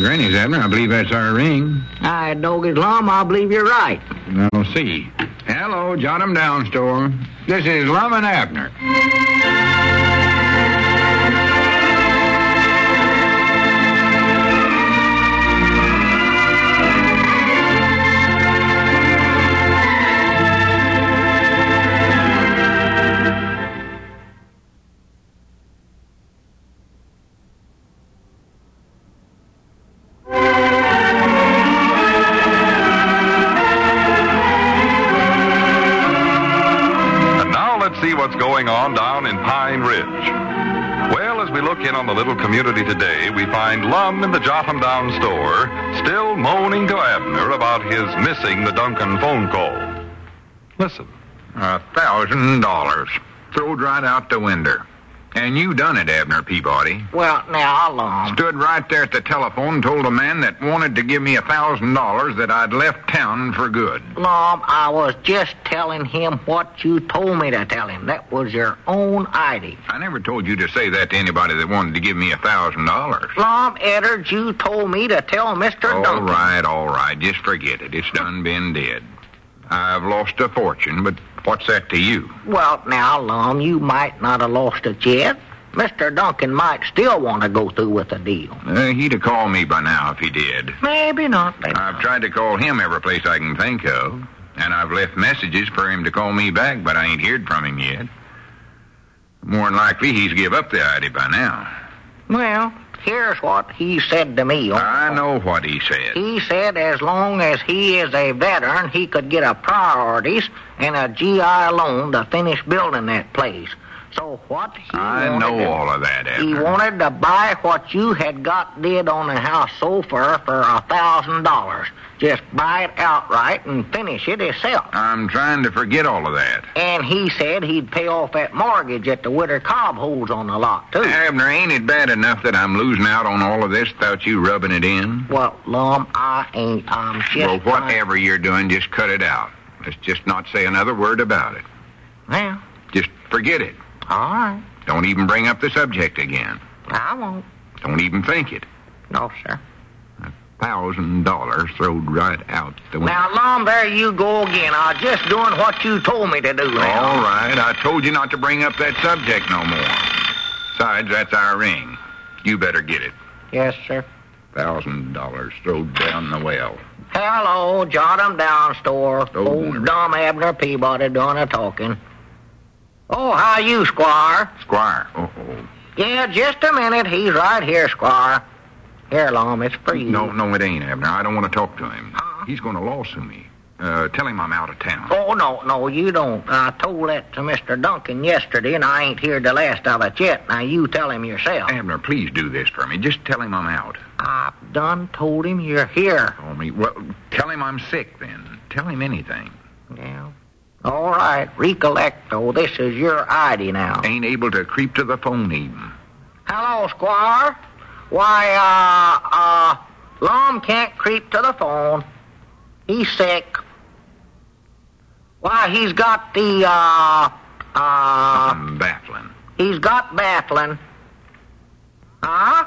Granny's, Abner. I believe that's our ring. I dog his Lum, I believe you're right. Now, see. Hello, Jot 'em Down store. This is Lum and Abner. See what's going on down in Pine Ridge. Well, as we look in on the little community today, we find Lum in the Jot 'em Down store still moaning to Abner about his missing the Duncan phone call. Listen. $1,000. Throwed right out the window. And you done it, Abner Peabody. Well, now, Lum. Stood right there at the telephone and told a man that wanted to give me $1,000 that I'd left town for good. Lum, I was just telling him what you told me to tell him. That was your own idea. I never told you to say that to anybody that wanted to give me $1,000. Lum, Eddard, you told me to tell Mr. Duncan. All right. Just forget it. It's done been dead. I've lost a fortune, but what's that to you? Well, now, Lum, you might not have lost it yet. Mr. Duncan might still want to go through with the deal. He'd have called me by now if he did. Maybe not. I've tried to call him every place I can think of, and I've left messages for him to call me back, but I ain't heard from him yet. More than likely, he's give up the idea by now. Well, here's what he said to me. I know what he said. He said as long as he is a veteran, he could get a priorities and a GI loan to finish building that place. So what he I know all of that, Abner. He wanted to buy what you had got did on the house so far for $1,000. Just buy it outright and finish it himself. I'm trying to forget all of that. And he said he'd pay off that mortgage that the Witter Cobb holds on the lot, too. Abner, ain't it bad enough that I'm losing out on all of this without you rubbing it in? Well, Lum, I ain't. I'm just... Well, whatever you're doing, just cut it out. Let's just not say another word about it. Well... Just forget it. All right. Don't even bring up the subject again. I won't. Don't even think it. No, sir. $1,000 throwed right out the window. Now, Lum, there you go again. I was just doing what you told me to do now. All right. I told you not to bring up that subject no more. Besides, that's our ring. You better get it. Yes, sir. $1,000 throwed down the well. Hello, Jot 'em Down store. Old dumb Abner Peabody doing the talking. Oh, how you, Squire? Squire? Uh-oh. Yeah, just a minute. He's right here, Squire. Here, Lum, it's for you. No, it ain't, Abner. I don't want to talk to him. He's going to lawsuit me. Tell him I'm out of town. Oh, no, you don't. I told that to Mr. Duncan yesterday, and I ain't heard the last of it yet. Now, you tell him yourself. Abner, please do this for me. Just tell him I'm out. I've done told him you're here. Told me? Well, tell him I'm sick, then. Tell him anything. Yeah. All right. Recollect, though, this is your idea now. Ain't able to creep to the phone, even. Hello, Squire. Why, Lum can't creep to the phone. He's sick. Why, he's got the, Something baffling. He's got baffling. Huh?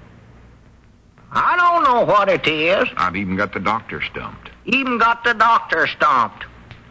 I don't know what it is. I've even got the doctor stumped. Even got the doctor stumped.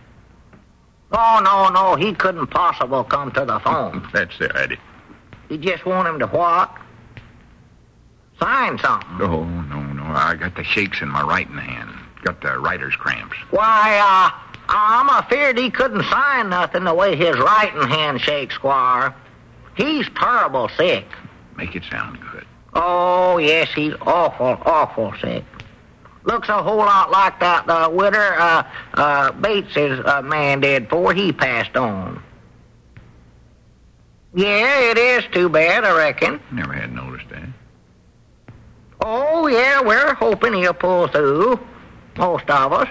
Oh, no, he couldn't possibly come to the phone. That's the idea. You just want him to what? Sign something. Oh, no. I got the shakes in my right hand. Got the writer's cramps. Why, I'm afeard he couldn't sign nothing the way his writing hand shakes, Squire. He's terrible sick. Make it sound good. Oh, yes, he's awful sick. Looks a whole lot like that Witter Bates' man did before he passed on. Yeah, it is too bad, I reckon. Never had noticed that. Oh, yeah, we're hoping he'll pull through. Most of us.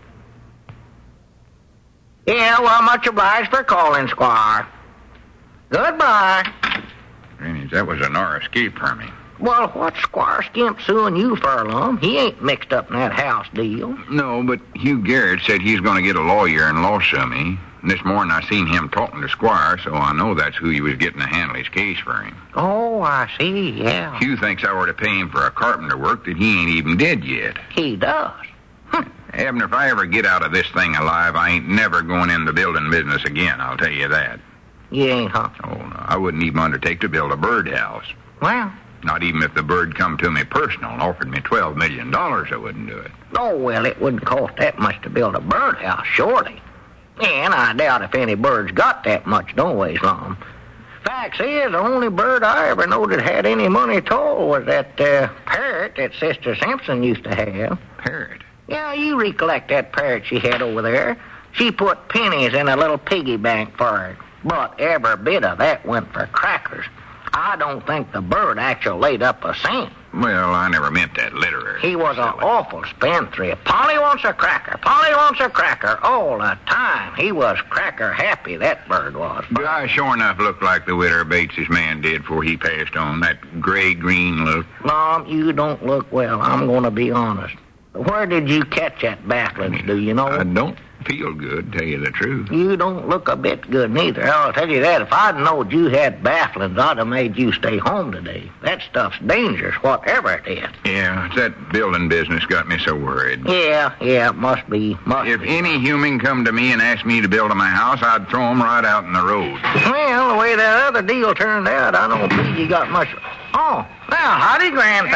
Yeah, well, much obliged for calling, Squire. Goodbye. Granny, that was a narrow escape for me. Well, what's Squire Skimp suing you for, Lum? He ain't mixed up in that house deal. No, but Hugh Garrett said he's going to get a lawyer and lawsuit me. This morning I seen him talking to Squire, so I know that's who he was getting to handle his case for him. Oh, I see, yeah. Hugh thinks I ought to pay him for a carpenter work that he ain't even did yet. He does. Abner, if I ever get out of this thing alive, I ain't never going in the building business again, I'll tell you that. You ain't, huh? Oh, no, I wouldn't even undertake to build a birdhouse. Well, Not even if the bird come to me personal and offered me $12 million, I wouldn't do it. oh, well, it wouldn't cost that much to build a birdhouse, surely. And I doubt if any birds got that much, noways, Lum. Facts is, the only bird I ever knowed that had any money at all was that parrot that Sister Simpson used to have. Parrot? Yeah, you recollect that parrot she had over there. She put pennies in a little piggy bank for it, but every bit of that went for crackers. I don't think the bird actually laid up a cent. Well, I never meant that literary. He was an awful spendthrift. Polly wants a cracker. Polly wants a cracker all the time. He was cracker happy, that bird was. I sure enough looked like the widder Bates's man did before he passed on. That gray-green look. Mom, you don't look well. I'm going to be honest. Where did you catch that bafflings, do you know? I don't feel good, tell you the truth. You don't look a bit good neither. I'll tell you that. If I'd knowed you had bafflings, I'd have made you stay home today. That stuff's dangerous, whatever it is. Yeah, it's that building business got me so worried. Yeah, it must be. If any human come to me and asked me to build my house, I'd throw him right out in the road. Well, the way that other deal turned out, I don't believe you got much. Oh, well, howdy, Grandpa.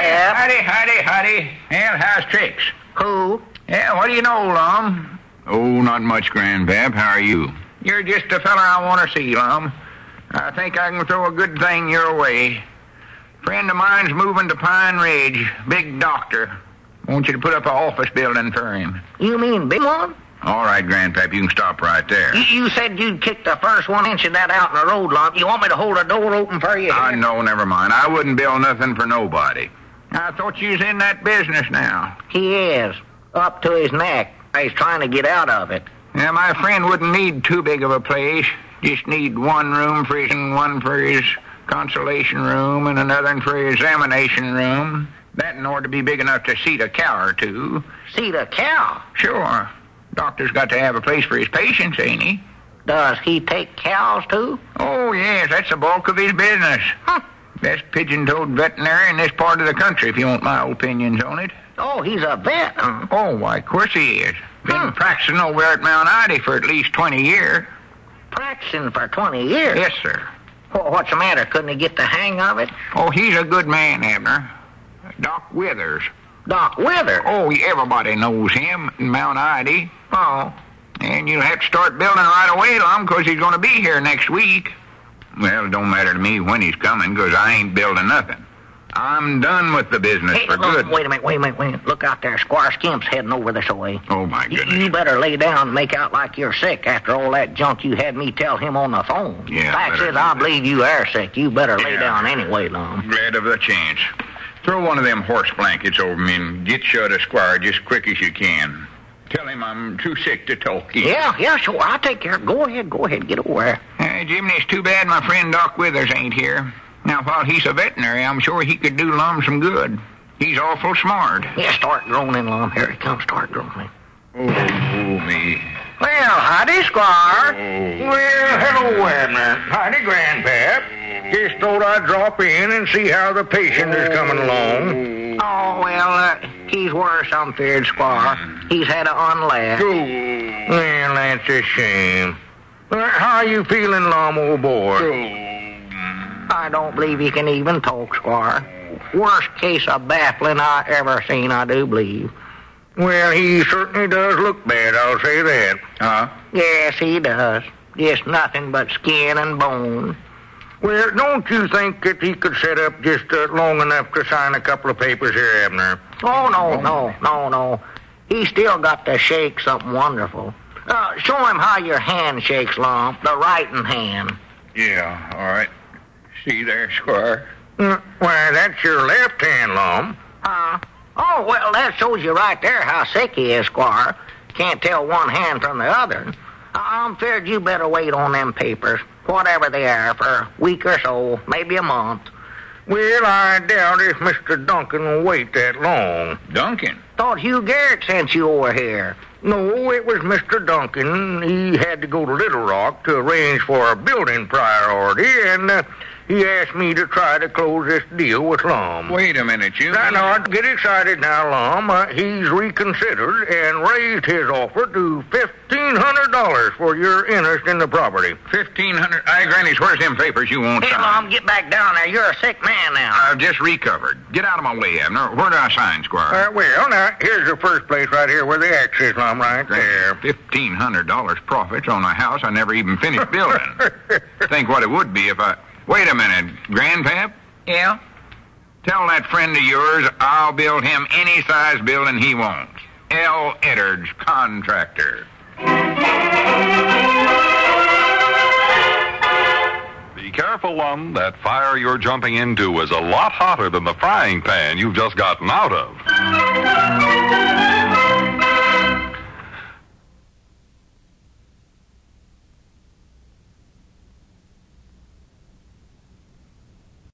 Howdy. Well, how's tricks? Who? Yeah, what do you know, Lum? Oh, not much, Grandpap. How are you? You're just the feller I want to see, Lum. I think I can throw a good thing your way. Friend of mine's moving to Pine Ridge. Big doctor. Want you to put up an office building for him. You mean big one? All right, Grandpap, you can stop right there. You said you'd kick the first 1 inch of that out in the road, Lump. You want me to hold the door open for you? No, never mind. I wouldn't build nothing for nobody. I thought you was in that business now. He is. Up to his neck. He's trying to get out of it. Yeah, my friend wouldn't need too big of a place. Just need one room for his and one for his consolation room and another one for his examination room. That in order to be big enough to seat a cow or two. Seat a cow? Sure. Doctor's got to have a place for his patients, ain't he? Does he take cows, too? Oh, yes, that's the bulk of his business. Best pigeon-toed veterinary in this part of the country, if you want my opinions on it. Oh, he's a vet, huh? Oh, why, of course he is. Been practicing over there at Mount Ida for at least 20 years. Practicing for 20 years? Yes, sir. Well, what's the matter? Couldn't he get the hang of it? Oh, he's a good man, Abner. Doc Withers. Doc Withers? Oh, everybody knows him in Mount Ida. Oh. And you'll have to start building right away, Lum, because he's going to be here next week. Well, it don't matter to me when he's coming, because I ain't building nothing. I'm done with the business for good. Wait a minute. Look out there. Squire Skimp's heading over this way. Oh, my goodness. You better lay down and make out like you're sick after all that junk you had me tell him on the phone. Yeah, Fact is, I believe you are sick. You better lay down anyway, Lum. Glad of the chance. Throw one of them horse blankets over me and get shut of Squire just quick as you can. Tell him I'm too sick to talk. Yeah, sure. I'll take care. Go ahead. Get over there. Jimmy, it's too bad my friend Doc Withers ain't here. Now, while he's a veterinary, I'm sure he could do Lum some good. He's awful smart. Yeah, start groaning, Lum. Here he comes. Start groaning. Oh, me. Well, howdy, Squire. Well, hello, Abner. Howdy, Grandpap. Just thought I'd drop in and see how the patient is coming along. Oh, well, he's worse, I'm feared, Squire. He's had an unlash. Well, that's a shame. How you feeling, Lum, old boy? I don't believe he can even talk, Squire. Worst case of baffling I ever seen, I do believe. Well, he certainly does look bad, I'll say that. Huh? Yes, he does. Just nothing but skin and bone. Well, don't you think that he could sit up just long enough to sign a couple of papers here, Abner? Oh, no. He's still got to shake something wonderful. Show him how your hand shakes, Lump. The writing hand. Yeah, all right. See there, Squire? Why, that's your left hand, Lum. Oh, well, that shows you right there how sick he is, Squire. Can't tell one hand from the other. I'm feared you better wait on them papers, whatever they are, for a week or so, maybe a month. Well, I doubt if Mr. Duncan will wait that long. Duncan? Thought Hugh Garrett sent you over here. No, it was Mr. Duncan. He had to go to Little Rock to arrange for a building priority, and he asked me to try to close this deal with Lum. Wait a minute, you... Now, don't get excited now, Lum. He's reconsidered and raised his offer to $1,500 for your interest in the property. $1,500? Hey, Granny, where's them papers you won't Hey, sign? Lum, get back down there. You're a sick man now. I've just recovered. Get out of my way, Abner. Where do I sign, Squire? Well, now, here's the first place right here where the X is, Lum, right there. $1,500 profits on a house I never even finished building. Think what it would be if I... Wait a minute, Grandpap? Yeah? Tell that friend of yours I'll build him any size building he wants. L. Eddard's contractor. Be careful, Lum. That fire you're jumping into is a lot hotter than the frying pan you've just gotten out of.